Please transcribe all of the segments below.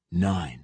9.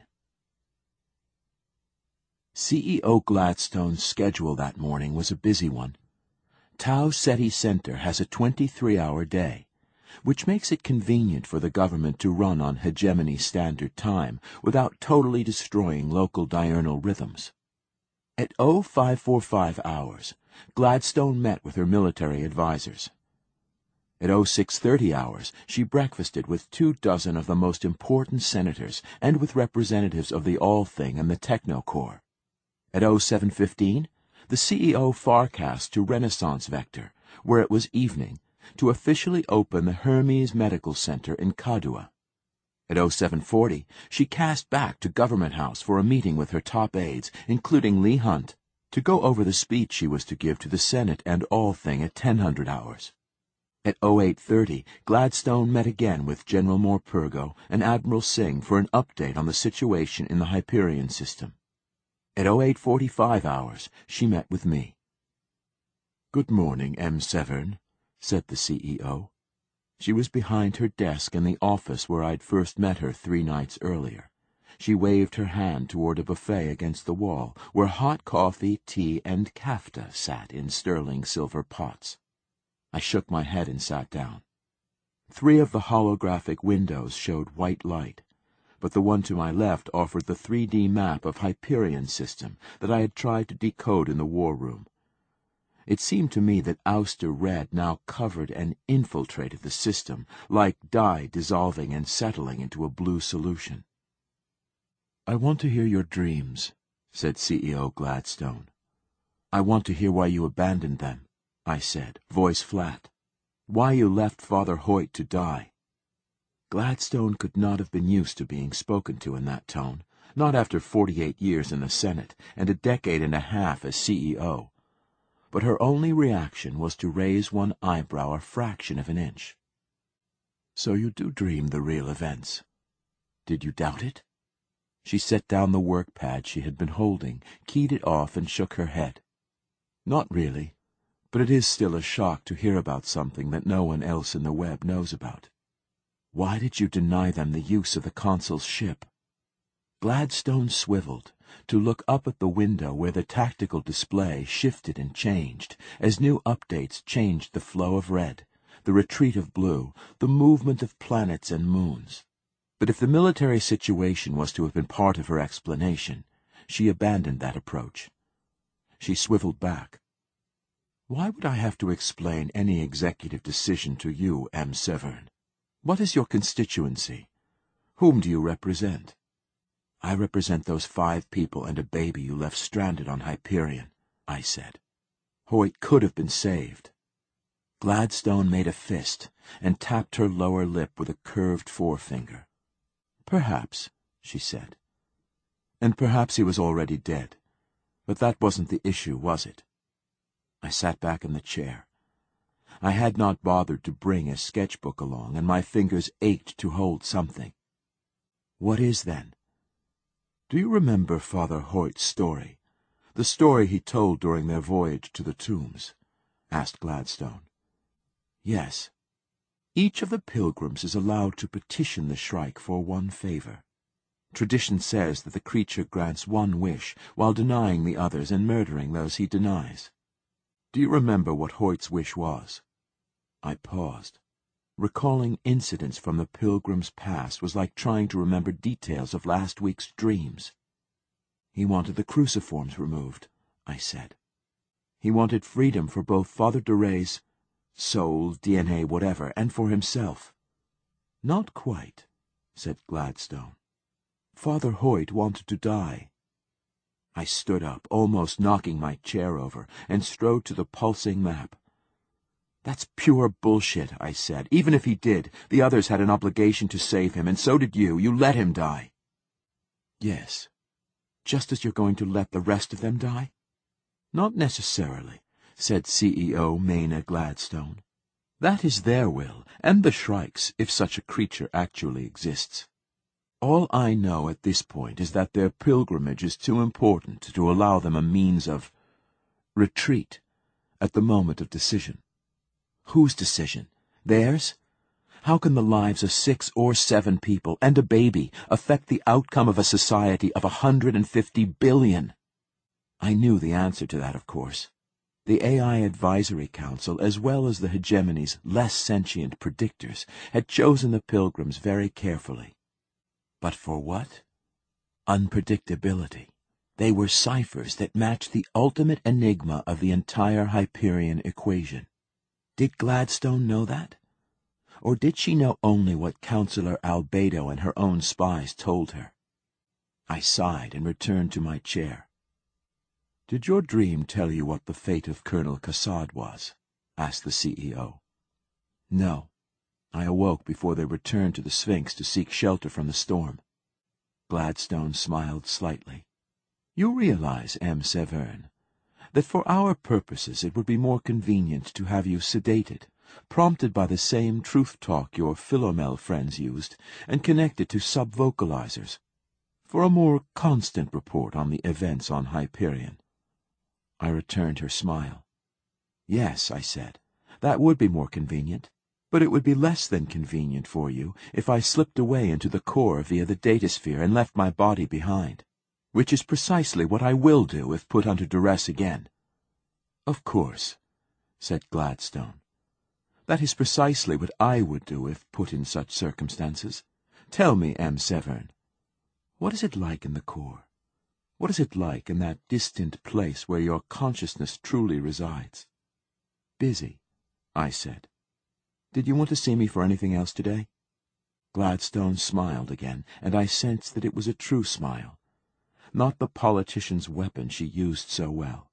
CEO Gladstone's schedule that morning was a busy one. Tau Ceti Center has a 23-hour day, which makes it convenient for the government to run on hegemony standard time without totally destroying local diurnal rhythms. At 0545 hours, Gladstone met with her military advisers. At 0630 hours, she breakfasted with 24 of the most important senators and with representatives of the All-Thing and the Technocore. At 0715, the CEO forecast to Renaissance Vector, where it was evening, to officially open the Hermes Medical Center in Kadua. At 0740, she cast back to Government House for a meeting with her top aides, including Lee Hunt, to go over the speech she was to give to the Senate and All-Thing at 1000 hours. At 0830, Gladstone met again with General Morpurgo and Admiral Singh for an update on the situation in the Hyperion system. At 0845 hours, she met with me. "Good morning, M. Severn," said the CEO. She was behind her desk in the office where I'd first met her 3 nights earlier. She waved her hand toward a buffet against the wall, where hot coffee, tea, and kafta sat in sterling silver pots. I shook my head and sat down. 3 of the holographic windows showed white light, but the one to my left offered the 3D map of Hyperion system that I had tried to decode in the war room. It seemed to me that Ouster Red now covered and infiltrated the system, like dye dissolving and settling into a blue solution. "I want to hear your dreams," said CEO Gladstone. "I want to hear why you abandoned them," I said, voice flat. "Why you left Father Hoyt to die." Gladstone could not have been used to being spoken to in that tone, not after 48 years in the Senate and a decade and a half as CEO. But her only reaction was to raise one eyebrow a fraction of an inch. "So you do dream the real events. Did you doubt it?" She set down the work pad she had been holding, keyed it off, and shook her head. "Not really, but it is still a shock to hear about something that no one else in the web knows about. Why did you deny them the use of the consul's ship?" Gladstone swiveled to look up at the window where the tactical display shifted and changed as new updates changed the flow of red, the retreat of blue, the movement of planets and moons. But if the military situation was to have been part of her explanation, she abandoned that approach. She swiveled back. "Why would I have to explain any executive decision to you, M. Severn? What is your constituency? Whom do you represent?" "I represent those 5 people and a baby you left stranded on Hyperion," I said. "Hoyt could have been saved." Gladstone made a fist and tapped her lower lip with a curved forefinger. "Perhaps," she said. "And perhaps he was already dead. But that wasn't the issue, was it?" I sat back in the chair. I had not bothered to bring a sketchbook along, and my fingers ached to hold something. "What is, then?" "Do you remember Father Hoyt's story, the story he told during their voyage to the tombs?" asked Gladstone. "Yes. Each of the pilgrims is allowed to petition the Shrike for one favor. Tradition says that the creature grants one wish while denying the others and murdering those he denies. Do you remember what Hoyt's wish was?" I paused. Recalling incidents from the pilgrim's past was like trying to remember details of last week's dreams. "He wanted the cruciforms removed," I said. "He wanted freedom for both Father Duray's soul, DNA, whatever, and for himself." "Not quite," said Gladstone. "Father Hoyt wanted to die." I stood up, almost knocking my chair over, and strode to the pulsing map. "That's pure bullshit," I said. "Even if he did, the others had an obligation to save him, and so did you. You let him die." "Yes. Just as you're going to let the rest of them die?" "Not necessarily," said CEO Maina Gladstone. "That is their will, and the Shrike's, if such a creature actually exists. All I know at this point is that their pilgrimage is too important to allow them a means of retreat at the moment of decision." "Whose decision? Theirs? How can the lives of 6 or 7 people and a baby affect the outcome of a society of 150 billion? I knew the answer to that, of course. The AI Advisory Council, as well as the hegemony's less sentient predictors, had chosen the Pilgrims very carefully. But for what? Unpredictability. They were ciphers that matched the ultimate enigma of the entire Hyperion equation. Did Gladstone know that? Or did she know only what Councillor Albedo and her own spies told her? I sighed and returned to my chair. "Did your dream tell you what the fate of Colonel Kassad was?" asked the CEO. "No. I awoke before they returned to the Sphinx to seek shelter from the storm." Gladstone smiled slightly. "You realize, M. Severn, that for our purposes it would be more convenient to have you sedated, prompted by the same truth talk your Philomel friends used, and connected to sub-vocalizers, for a more constant report on the events on Hyperion." I returned her smile. "Yes," I said, "that would be more convenient, but it would be less than convenient for you if I slipped away into the core via the datasphere and left my body behind, which is precisely what I will do if put under duress again." "Of course," said Gladstone. "That is precisely what I would do if put in such circumstances. Tell me, M. Severn, what is it like in the core? What is it like in that distant place where your consciousness truly resides?" "Busy," I said. "Did you want to see me for anything else today?" Gladstone smiled again, and I sensed that it was a true smile, not the politician's weapon she used so well.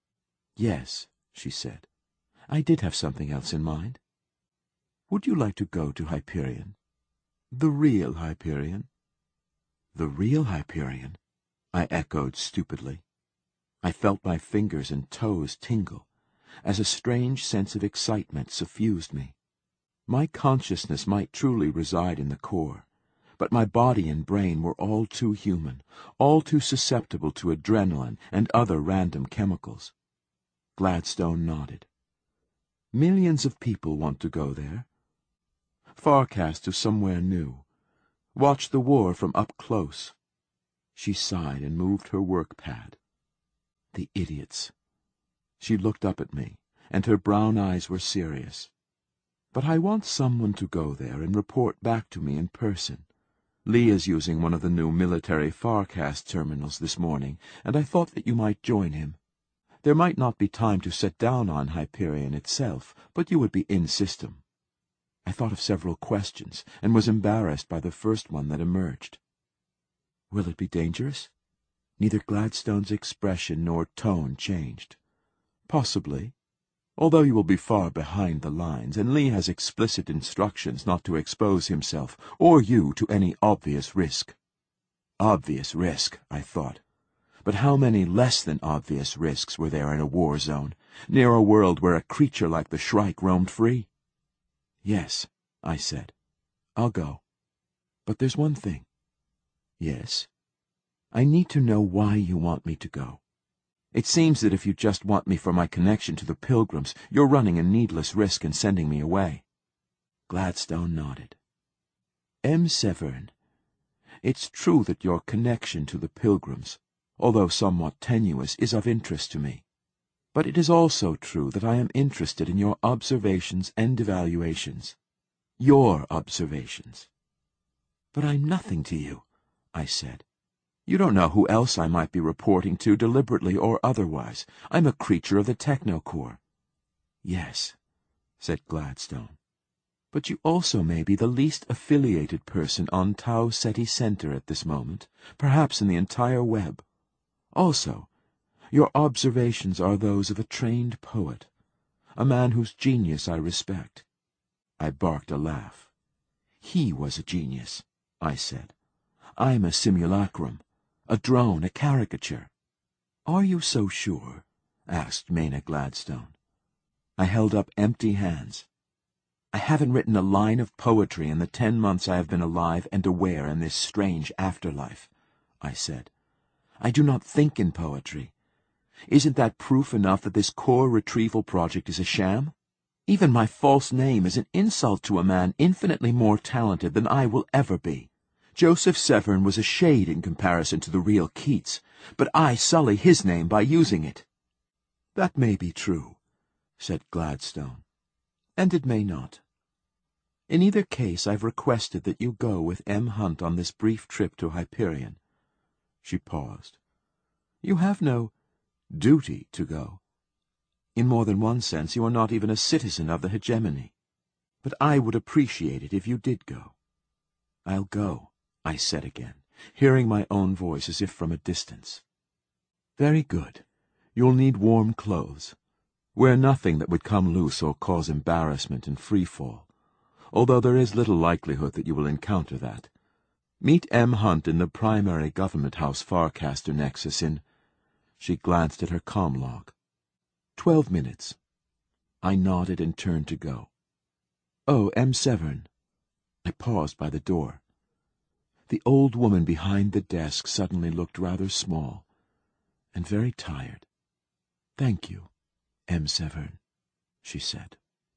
"Yes," she said, "I did have something else in mind. Would you like to go to Hyperion? The real Hyperion?" "The real Hyperion?" I echoed stupidly. I felt my fingers and toes tingle, as a strange sense of excitement suffused me. My consciousness might truly reside in the core, but my body and brain were all too human, all too susceptible to adrenaline and other random chemicals. Gladstone nodded. "Millions of people want to go there. Farcast to somewhere new. Watch the war from up close." She sighed and moved her work-pad. "The idiots." She looked up at me, and her brown eyes were serious. "But I want someone to go there and report back to me in person. Lee is using one of the new military Farcast terminals this morning, and I thought that you might join him. There might not be time to set down on Hyperion itself, but you would be in system." I thought of several questions, and was embarrassed by the first one that emerged. "Will it be dangerous?" Neither Gladstone's expression nor tone changed. "Possibly, although you will be far behind the lines, and Lee has explicit instructions not to expose himself or you to any obvious risk." Obvious risk, I thought. But how many less than obvious risks were there in a war zone, near a world where a creature like the Shrike roamed free? "Yes," I said, "I'll go. But there's one thing." "Yes?" "I need to know why you want me to go. It seems that if you just want me for my connection to the Pilgrims, you're running a needless risk in sending me away." Gladstone nodded. "M. Severn, it's true that your connection to the Pilgrims, although somewhat tenuous, is of interest to me. But it is also true that I am interested in your observations and evaluations. Your observations." "But I'm nothing to you," I said. "You don't know who else I might be reporting to, deliberately or otherwise. I'm a creature of the Technocore." "Yes," said Gladstone. "But you also may be the least affiliated person on Tau Ceti Center at this moment, perhaps in the entire web. Also, your observations are those of a trained poet, a man whose genius I respect." I barked a laugh. "He was a genius," I said. "I'm a simulacrum, a drone, a caricature." "Are you so sure?" asked Maina Gladstone. I held up empty hands. "I haven't written a line of poetry in the 10 months I have been alive and aware in this strange afterlife," I said. "I do not think in poetry. Isn't that proof enough that this core retrieval project is a sham?" Even my false name is an insult to a man infinitely more talented than I will ever be. Joseph Severn was a shade in comparison to the real Keats, but I sully his name by using it." "That may be true," said Gladstone, "and it may not. In either case, I've requested that you go with M. Hunt on this brief trip to Hyperion." She paused. "You have no duty to go. In more than one sense, you are not even a citizen of the hegemony. But I would appreciate it if you did go." "I'll go," I said again, hearing my own voice as if from a distance. "Very good. You'll need warm clothes. Wear nothing that would come loose or cause embarrassment in free fall, although there is little likelihood that you will encounter that. Meet M. Hunt in the primary Government House Farcaster Nexus in—" She glanced at her comm log. 12 minutes. I nodded and turned to go. "Oh, M. Severn." I paused by the door. The old woman behind the desk suddenly looked rather small and very tired. "Thank you, M. Severn," she said.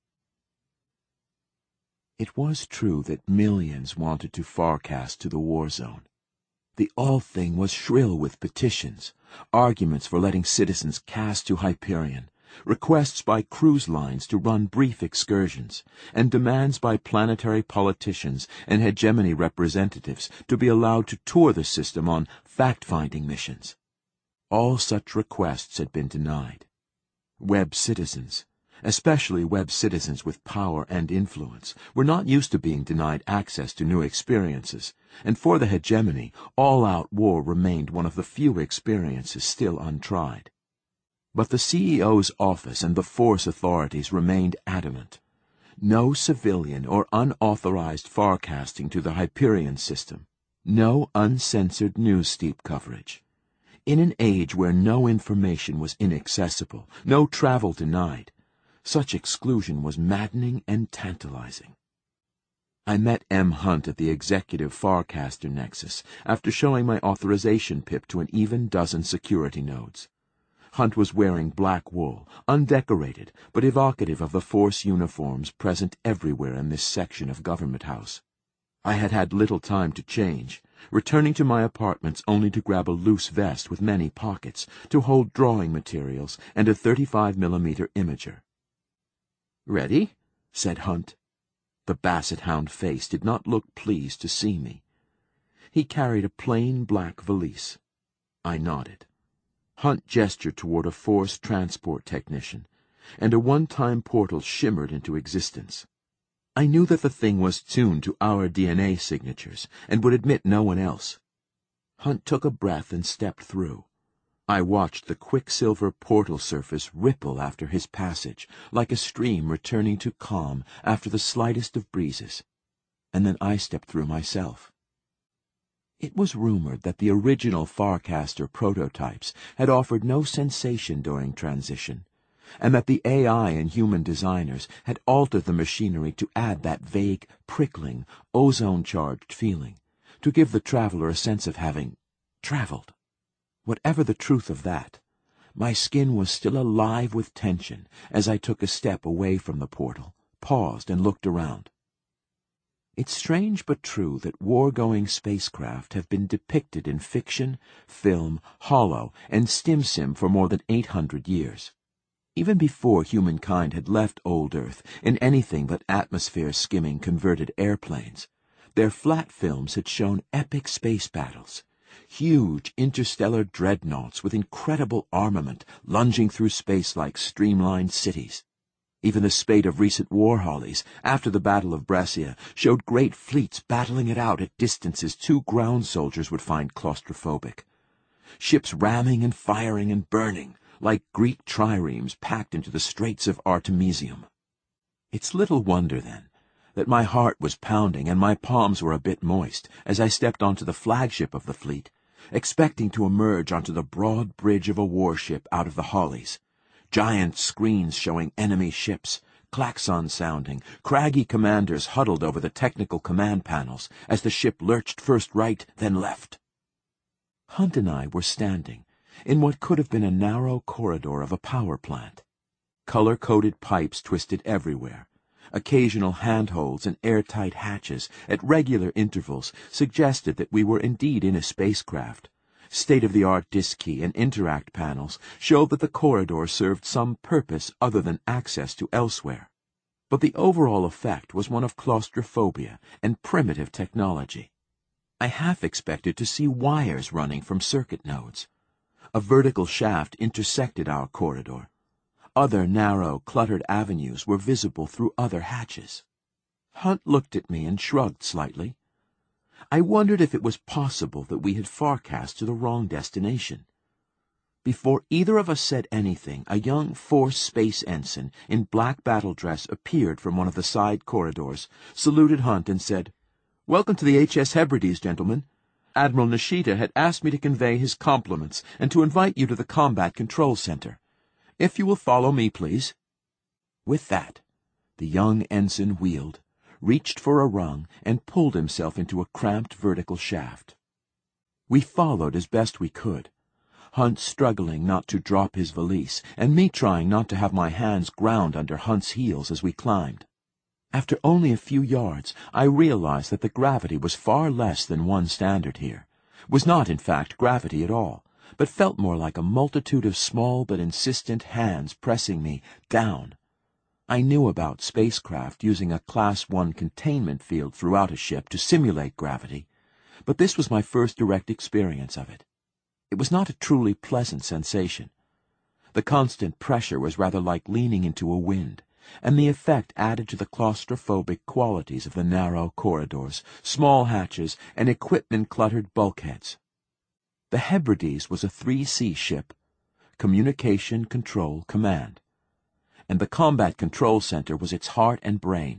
It was true that millions wanted to Farcast to the war zone. The all-thing was shrill with petitions, arguments for letting citizens cast to Hyperion, requests by cruise lines to run brief excursions, and demands by planetary politicians and hegemony representatives to be allowed to tour the system on fact-finding missions. All such requests had been denied. Webb citizens, especially Webb citizens with power and influence, were not used to being denied access to new experiences, and for the hegemony, all-out war remained one of the few experiences still untried. But the CEO's office and the Force authorities remained adamant. No civilian or unauthorized farcasting to the Hyperion system. No uncensored news-steep coverage. In an age where no information was inaccessible, no travel denied, such exclusion was maddening and tantalizing. I met M. Hunt at the Executive Farcaster Nexus after showing my authorization pip to an even dozen security nodes. Hunt was wearing black wool, undecorated, but evocative of the Force uniforms present everywhere in this section of Government House. I had had little time to change, returning to my apartments only to grab a loose vest with many pockets to hold drawing materials and a 35mm imager. "Ready?" said Hunt. The Basset Hound face did not look pleased to see me. He carried a plain black valise. I nodded. Hunt gestured toward a Force transport technician, and a one-time portal shimmered into existence. I knew that the thing was tuned to our DNA signatures and would admit no one else. Hunt took a breath and stepped through. I watched the quicksilver portal surface ripple after his passage, like a stream returning to calm after the slightest of breezes, and then I stepped through myself. It was rumored that the original Farcaster prototypes had offered no sensation during transition, and that the AI and human designers had altered the machinery to add that vague, prickling, ozone-charged feeling, to give the traveler a sense of having traveled. Whatever the truth of that, my skin was still alive with tension as I took a step away from the portal, paused, and looked around. It's strange but true that war-going spacecraft have been depicted in fiction, film, holo, and stim-sim for more than 800 years. Even before humankind had left old Earth in anything but atmosphere-skimming converted airplanes, their flat films had shown epic space battles, huge interstellar dreadnoughts with incredible armament lunging through space like streamlined cities. Even the spate of recent war hollies, after the Battle of Brescia, showed great fleets battling it out at distances 2 ground soldiers would find claustrophobic. Ships ramming and firing and burning, like Greek triremes packed into the Straits of Artemisium. It's little wonder, then, that my heart was pounding and my palms were a bit moist as I stepped onto the flagship of the fleet, expecting to emerge onto the broad bridge of a warship out of the hollies. Giant screens showing enemy ships, klaxon sounding, craggy commanders huddled over the technical command panels as the ship lurched first right, then left. Hunt and I were standing in what could have been a narrow corridor of a power plant. color-coded pipes twisted everywhere. Occasional handholds and airtight hatches at regular intervals suggested that we were indeed in a spacecraft. State-of-the-art disk key and interact panels showed that the corridor served some purpose other than access to elsewhere. But the overall effect was one of claustrophobia and primitive technology. I half expected to see wires running from circuit nodes. A vertical shaft intersected our corridor. Other narrow, cluttered avenues were visible through other hatches. Hunt looked at me and shrugged slightly. I wondered if it was possible that we had forecast to the wrong destination. Before either of us said anything, a young Force Space ensign in black battle dress appeared from one of the side corridors, saluted Hunt, and said, "Welcome to the H.S. Hebrides, gentlemen. Admiral Nishita had asked me to convey his compliments and to invite you to the Combat Control Center. If you will follow me, please." With that, the young ensign wheeled, reached for a rung, and pulled himself into a cramped vertical shaft. We followed as best we could, Hunt struggling not to drop his valise, and me trying not to have my hands ground under Hunt's heels as we climbed. After only a few yards, I realized that the gravity was far less than one standard here, was not, in fact, gravity at all, but felt more like a multitude of small but insistent hands pressing me down. I knew about spacecraft using a Class 1 containment field throughout a ship to simulate gravity, but this was my first direct experience of it. It was not a truly pleasant sensation. The constant pressure was rather like leaning into a wind, and the effect added to the claustrophobic qualities of the narrow corridors, small hatches, and equipment-cluttered bulkheads. The Hebrides was a 3C ship, Communication, Control, Command, and the Combat Control Center was its heart and brain.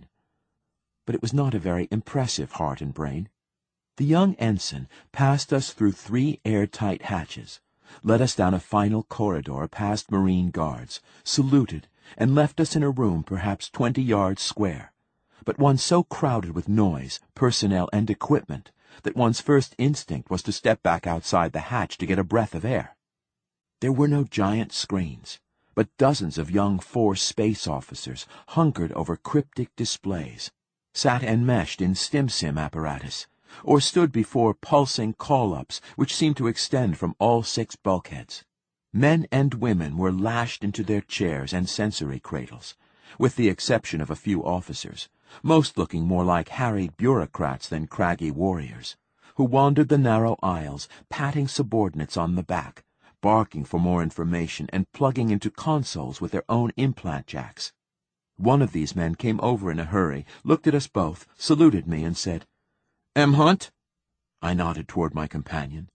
But it was not a very impressive heart and brain. The young ensign passed us through 3 airtight hatches, led us down a final corridor past Marine guards, saluted, and left us in a room perhaps 20 yards square, but one so crowded with noise, personnel, and equipment that one's first instinct was to step back outside the hatch to get a breath of air. There were no giant screens, but dozens of young Force space officers hunkered over cryptic displays, sat enmeshed in StimSim apparatus, or stood before pulsing call-ups which seemed to extend from all 6 bulkheads. Men and women were lashed into their chairs and sensory cradles, with the exception of a few officers, most looking more like harried bureaucrats than craggy warriors, who wandered the narrow aisles, patting subordinates on the back, barking for more information, and plugging into consoles with their own implant jacks. One of these men came over in a hurry, looked at us both, saluted me, and said, "M. Hunt?" I nodded toward my companion.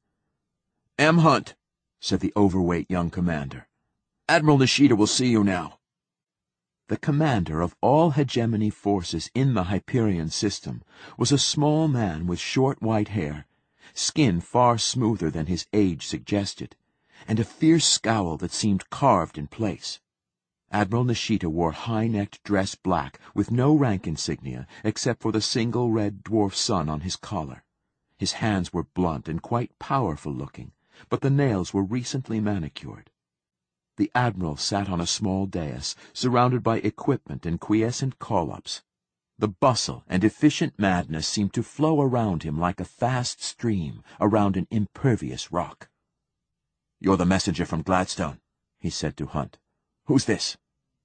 "M. Hunt," said the overweight young commander. "Admiral Nishita will see you now." The commander of all hegemony forces in the Hyperion system was a small man with short white hair, skin far smoother than his age suggested, and a fierce scowl that seemed carved in place. Admiral Nishita wore high-necked dress black with no rank insignia except for the single red dwarf sun on his collar. His hands were blunt and quite powerful-looking, but the nails were recently manicured. The admiral sat on a small dais, surrounded by equipment and quiescent call-ups. The bustle and efficient madness seemed to flow around him like a fast stream around an impervious rock. "You're the messenger from Gladstone," he said to Hunt. "Who's this?"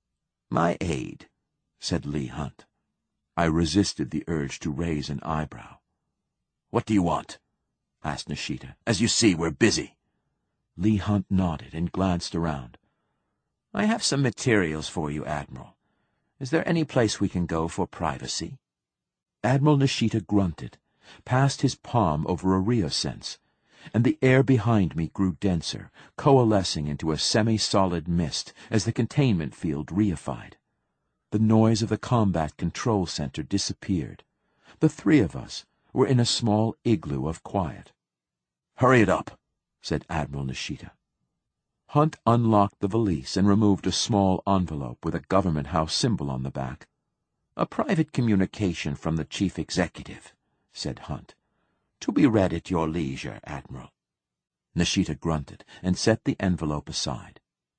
"My aide," said Leigh Hunt. I resisted the urge to raise an eyebrow. "What do you want?" asked Nishita. "As you see, we're busy." Leigh Hunt nodded and glanced around. "I have some materials for you, Admiral. Is there any place we can go for privacy?" Admiral Nishita grunted, passed his palm over a rheosense, and the air behind me grew denser, coalescing into a semi-solid mist as the containment field reified. The noise of the Combat Control Center disappeared. The 3 of us were in a small igloo of quiet. "Hurry it up," said Admiral Nishita. Hunt unlocked the valise and removed a small envelope with a Government House symbol on the back. "A private communication from the Chief Executive," said Hunt. "To be read at your leisure, Admiral." Nishita grunted and set the envelope aside.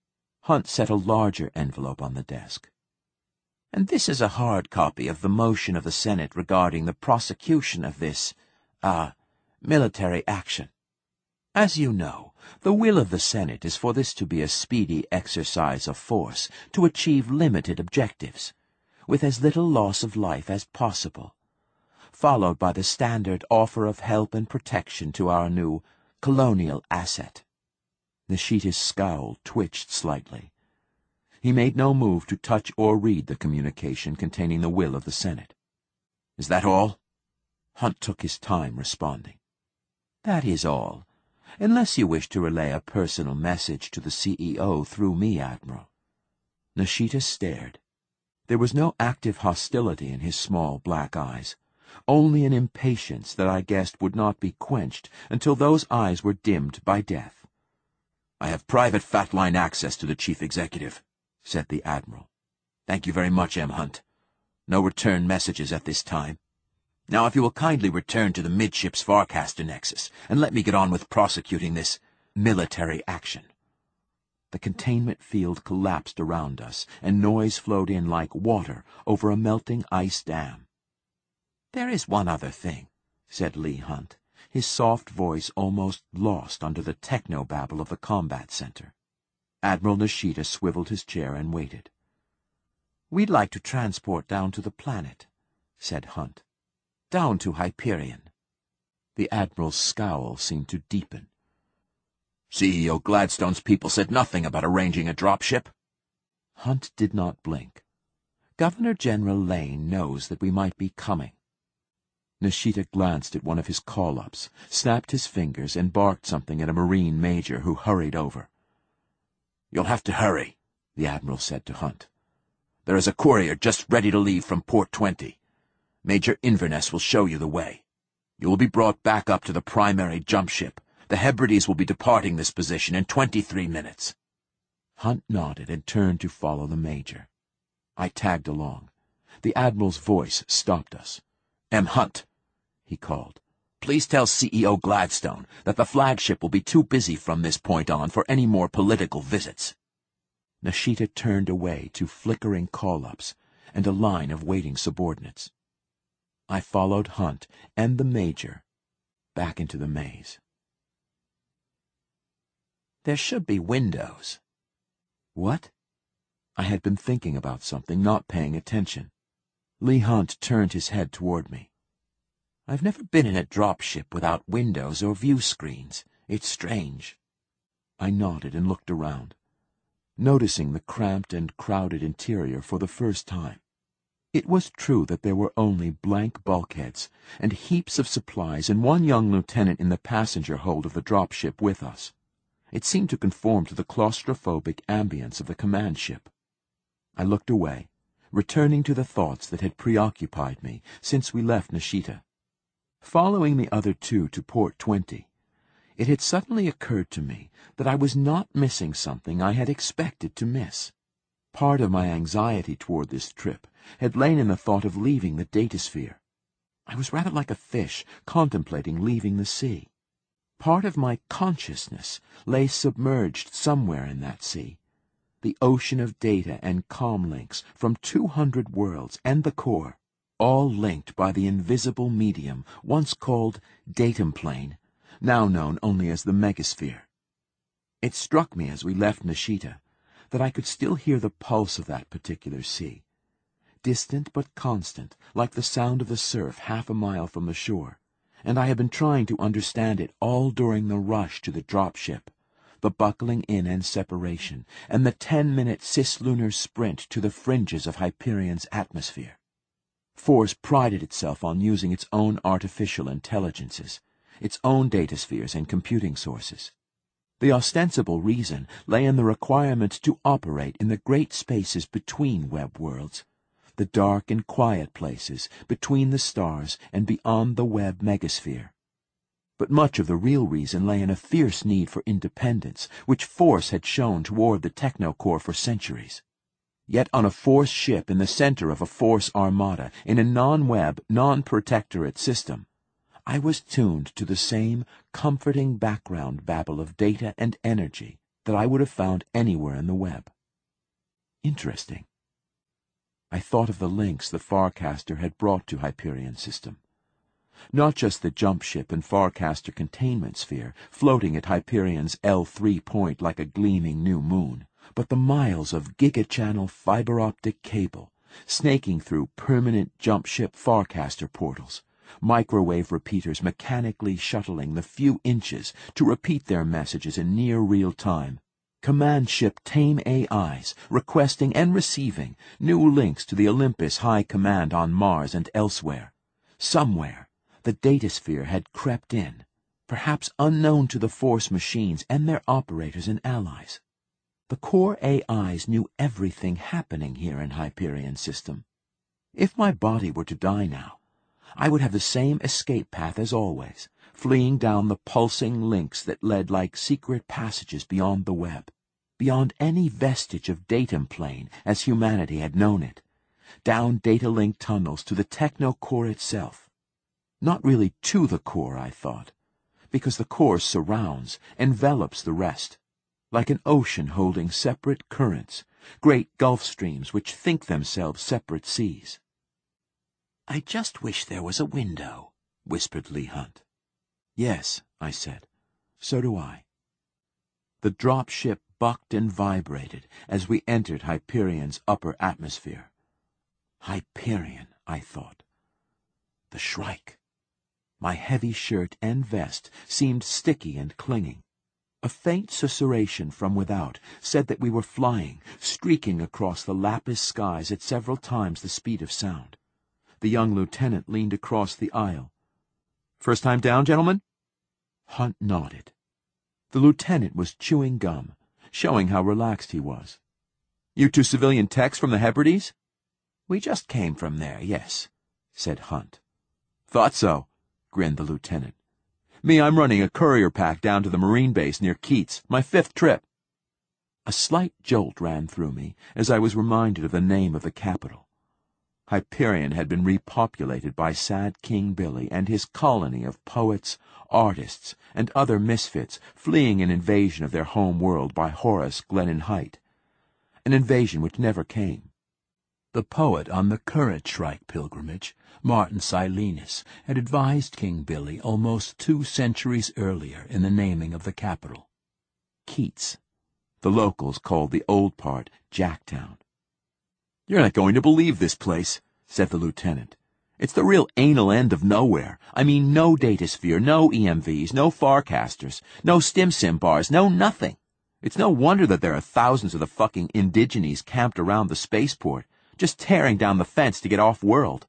Hunt set a larger envelope on the desk. "And this is a hard copy of the motion of the Senate regarding the prosecution of this, military action. As you know, the will of the Senate is for this to be a speedy exercise of force to achieve limited objectives, with as little loss of life as possible, followed by the standard offer of help and protection to our new colonial asset." Nishita's scowl twitched slightly. He made no move to touch or read the communication containing the will of the Senate. "Is that all?" Hunt took his time responding. "That is all, unless you wish to relay a personal message to the CEO through me, Admiral." Nishita stared. There was no active hostility in his small black eyes, only an impatience that I guessed would not be quenched until those eyes were dimmed by death. "I have private fat-line access to the Chief Executive," said the Admiral. "Thank you very much, M. Hunt. No return messages at this time. Now, if you will kindly return to the midships Farcaster Nexus, and let me get on with prosecuting this military action." The containment field collapsed around us, and noise flowed in like water over a melting ice dam. "There is one other thing," said Lee Hunt, his soft voice almost lost under the techno-babble of the combat center. Admiral Nishita swiveled his chair and waited. "We'd like to transport down to the planet," said Hunt. "Down to Hyperion." The Admiral's scowl seemed to deepen. "CEO Gladstone's people said nothing about arranging a dropship?" Hunt did not blink. "Governor General Lane knows that we might be coming." Nishita glanced at one of his call-ups, snapped his fingers, and barked something at a Marine major who hurried over. "You'll have to hurry," the Admiral said to Hunt. "There is a courier just ready to leave from Port 20. Major Inverness will show you the way. You will be brought back up to the primary jump ship. The Hebrides will be departing this position in 23 minutes. Hunt nodded and turned to follow the Major. I tagged along. The Admiral's voice stopped us. "M. Hunt," he called, "please tell CEO Gladstone that the flagship will be too busy from this point on for any more political visits." Nishita turned away to flickering call-ups and a line of waiting subordinates. I followed Hunt and the Major back into the maze. "There should be windows." "What?" I had been thinking about something, not paying attention. Lee Hunt turned his head toward me. "I've never been in a dropship without windows or view screens. It's strange." I nodded and looked around, noticing the cramped and crowded interior for the first time. It was true that there were only blank bulkheads and heaps of supplies and one young lieutenant in the passenger hold of the dropship with us. It seemed to conform to the claustrophobic ambience of the command ship. I looked away, returning to the thoughts that had preoccupied me since we left Nishita. Following the other two to Port 20, it had suddenly occurred to me that I was not missing something I had expected to miss. Part of my anxiety toward this trip had lain in the thought of leaving the datasphere. I was rather like a fish contemplating leaving the sea. Part of my consciousness lay submerged somewhere in that sea, the ocean of data and comm links from 200 worlds and the core, all linked by the invisible medium once called datum plane, now known only as the megasphere. It struck me as we left Nishita that I could still hear the pulse of that particular sea, distant but constant, like the sound of the surf half a mile from the shore, and I had been trying to understand it all during the rush to the dropship, the buckling in and separation, and the 10-minute cislunar sprint to the fringes of Hyperion's atmosphere. Force prided itself on using its own artificial intelligences, its own dataspheres and computing sources. The ostensible reason lay in the requirement to operate in the great spaces between web worlds, the dark and quiet places between the stars and beyond the web megasphere. But much of the real reason lay in a fierce need for independence, which Force had shown toward the Technocorps for centuries. Yet on a Force ship in the center of a Force armada, in a non-web, non-protectorate system, I was tuned to the same comforting background babble of data and energy that I would have found anywhere in the web. Interesting. I thought of the links the Farcaster had brought to Hyperion system. Not just the jump ship and Farcaster containment sphere floating at Hyperion's L3 point like a gleaming new moon, but the miles of gigachannel fiber-optic cable snaking through permanent jump ship Farcaster portals, microwave repeaters mechanically shuttling the few inches to repeat their messages in near real time, command ship tame AIs requesting and receiving new links to the Olympus High Command on Mars and elsewhere. Somewhere, the datasphere had crept in, perhaps unknown to the Force machines and their operators and allies. The core AIs knew everything happening here in Hyperion system. If my body were to die now, I would have the same escape path as always, fleeing down the pulsing links that led like secret passages beyond the web, beyond any vestige of datum plane as humanity had known it, down data link tunnels to the techno-core itself. Not really to the core, I thought, because the core surrounds, envelops the rest, like an ocean holding separate currents, great gulf streams which think themselves separate seas. "I just wish there was a window," whispered Leigh Hunt. "Yes," I said, "so do I." The drop ship bucked and vibrated as we entered Hyperion's upper atmosphere. Hyperion, I thought. The Shrike. My heavy shirt and vest seemed sticky and clinging. A faint susurration from without said that we were flying, streaking across the lapis skies at several times the speed of sound. The young lieutenant leaned across the aisle. "First time down, gentlemen?" Hunt nodded. The lieutenant was chewing gum, showing how relaxed he was. "You two civilian techs from the Hebrides?" "We just came from there, yes," said Hunt. "Thought so," grinned the lieutenant. "Me, I'm running a courier pack down to the Marine base near Keats, my 5th trip." A slight jolt ran through me as I was reminded of the name of the capital. Hyperion had been repopulated by sad King Billy and his colony of poets, artists, and other misfits fleeing an invasion of their home world by Horace Glennon Height, an invasion which never came. The poet on the current Shrike pilgrimage, Martin Silenus, had advised King Billy almost 2 centuries earlier in the naming of the capital. Keats. The locals called the old part Jacktown. "You're not going to believe this place," said the lieutenant. "It's the real anal end of nowhere. I mean, no datasphere, no EMVs, no Farcasters, no stim-sim bars, no nothing. It's no wonder that there are thousands of the fucking indigenes camped around the spaceport, just tearing down the fence to get off-world."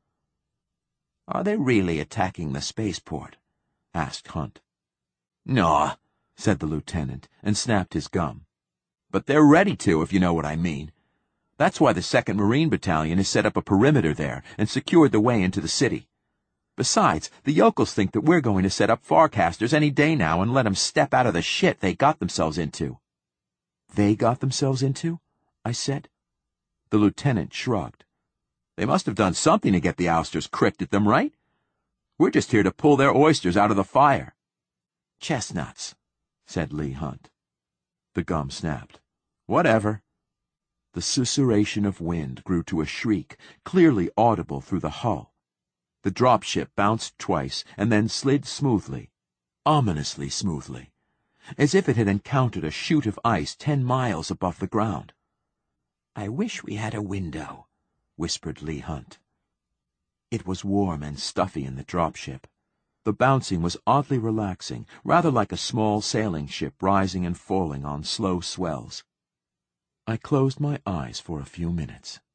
"Are they really attacking the spaceport?" asked Hunt. "Naw," said the lieutenant, and snapped his gum. "But they're ready to, if you know what I mean. That's why the 2nd Marine Battalion has set up a perimeter there and secured the way into the city. Besides, the yokels think that we're going to set up Farcasters any day now and let 'em step out of the shit they got themselves into." "They got themselves into?" I said. The lieutenant shrugged. "They must have done something to get the ousters cricked at them, right? We're just here to pull their oysters out of the fire." "Chestnuts," said Leigh Hunt. The gum snapped. "Whatever." The susurration of wind grew to a shriek, clearly audible through the hull. The dropship bounced twice and then slid smoothly, ominously smoothly, as if it had encountered a chute of ice 10 miles above the ground. "I wish we had a window," whispered Leigh Hunt. It was warm and stuffy in the dropship. The bouncing was oddly relaxing, rather like a small sailing ship rising and falling on slow swells. I closed my eyes for a few minutes.